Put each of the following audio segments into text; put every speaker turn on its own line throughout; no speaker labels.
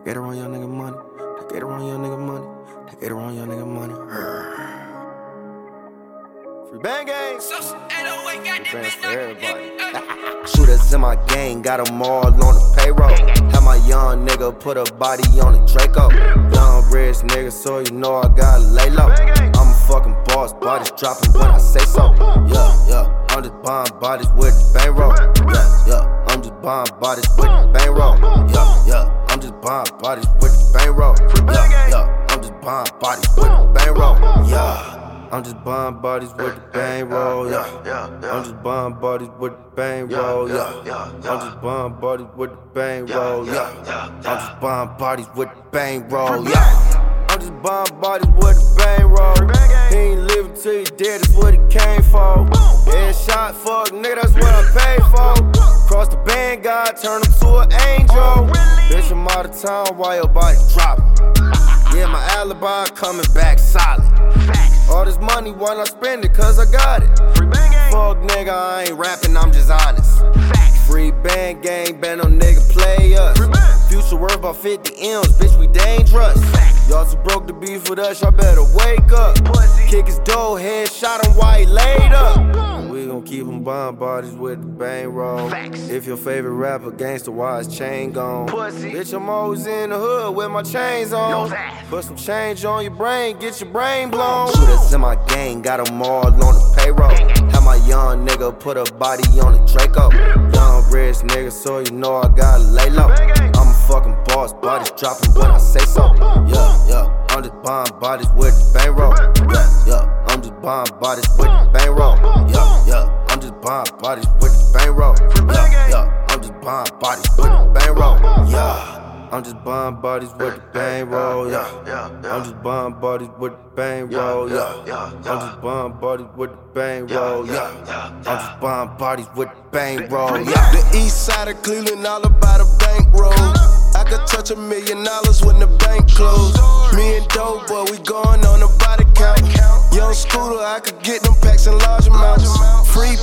Take it around young nigga money. Take it around young nigga money. Take it around young nigga money. Free bang gang. Bands for everybody. Shooters in my gang, got them all on the payroll. Have my young nigga put a body on the Draco. Young rich nigga, so you know I gotta lay low. I'm a fucking boss, bodies dropping when I say so. Yeah, yeah, I'm just buying bodies with the bang roll. Yeah, yeah, I'm just buying bodies with the bang roll. Yeah, yeah, I'm just buying bodies with the bang roll. Yeah, yeah, I'm just buying bodies with the bang roll. Yeah. I'm just buying bodies with the bang roll, yeah. I'm just buying bodies with the bang roll, yeah. I'm just buying bodies with the bang roll, yeah. I'm just buying bodies with the bang roll, yeah. I'm just buying bodies with the bang roll. He ain't living till he dead, that's what he came for. Headshot, fuck nigga, that's what I paid for. Cross the band, God turn him to an angel. Bitch, I'm out of town, why your body dropping? Yeah, my alibi coming back solid. All this money, why not spend it? Cause I got it. Fuck nigga, I ain't rapping, I'm just honest. Free band gang, band no nigga play us. Future worth about 50 M's, bitch, we dangerous. Y'all too broke to beef with us, y'all better wake up. Kick his door, head shot him while he laid up. And we gon' keep him buying bodies with the bang roll. If your favorite rapper gangster, why his chain gone? Bitch, I'm always in the hood with my chains on. Put some change on your brain, get your brain blown. Shooters in my gang, got them all on the payroll. Have my young nigga put a body on the Draco. Young rich nigga, so you know I gotta lay low. I'm a fucking boss, bodies dropping when I say so. Yeah, yeah, I'm just buying bodies with the bang roll. Yeah, yeah, I'm just buying bodies with the bang roll. Yeah, yeah, I'm just buying bodies with the bang roll. Yeah, yeah, I'm just buying bodies with the bang roll. Yeah. I'm just buying bodies with the bang roll, yeah. I'm just buying bodies with the bang roll, yeah. I'm just buying bodies with the bang roll, yeah. I'm just buying bodies with the bang roll, yeah.
The east side of Cleveland, all about a bankroll. I could touch $1 million when the bank closed. Me and Dope Boy, we going on a body count. Young Scooter, I could get them packs in large amounts. Free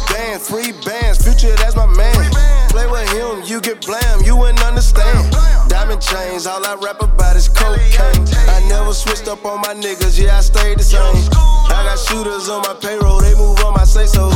bands, Future, that's my man. Play with him, you get blam, you wouldn't understand. Diamond chains, all I rap about is cocaine. I never switched up on my niggas, yeah, I stayed the same. I got shooters on my payroll, they move on my say so.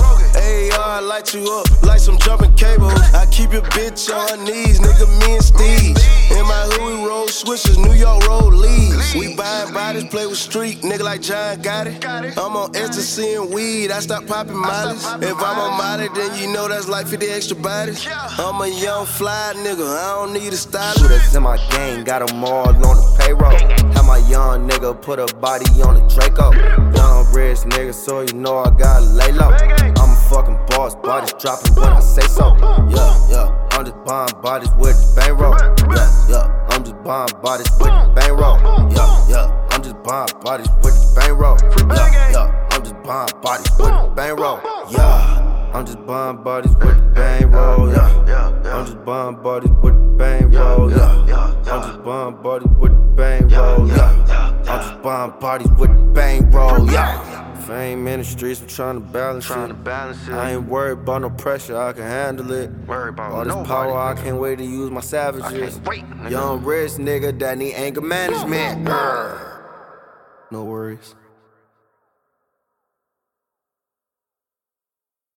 AR light you up like some jumping cables. I keep your bitch on her knees, nigga, me and Steve. In my hood, we roll switches, New York roll leads. We buying bodies, play with street, nigga like John got it. I'm on ecstasy and weed, I stop popping mollies. If I'm on Molly, then you know that's like 50 extra bodies. I'm a young fly nigga, I don't need a stylist.
Shooters in my gang, got them all on the payroll. Have my young nigga put a body on the Draco. Young rich nigga, so you know I gotta lay low. I'm a fucking boss, bodies dropping when I say so. Yeah, yeah, I'm just buying bodies with the bang roll. Yeah, yeah, I'm just buying bodies with the bang roll. Yeah, yeah, I'm just buying bodies with the bang roll. Yeah, yeah, I'm just buying bodies with the bang roll. Yeah. I'm just buying bodies with the bang roll, yeah. I'm just buying bodies with the bang roll, yeah. I'm just buying bodies with the bang roll, yeah. I'm just buying bodies with the bang roll, yeah. Fame in the streets, I'm trying to balance it. I ain't worried about no pressure, I can handle it. All this power, I can't wait to use my savages. Young rich nigga that need anger management. No worries.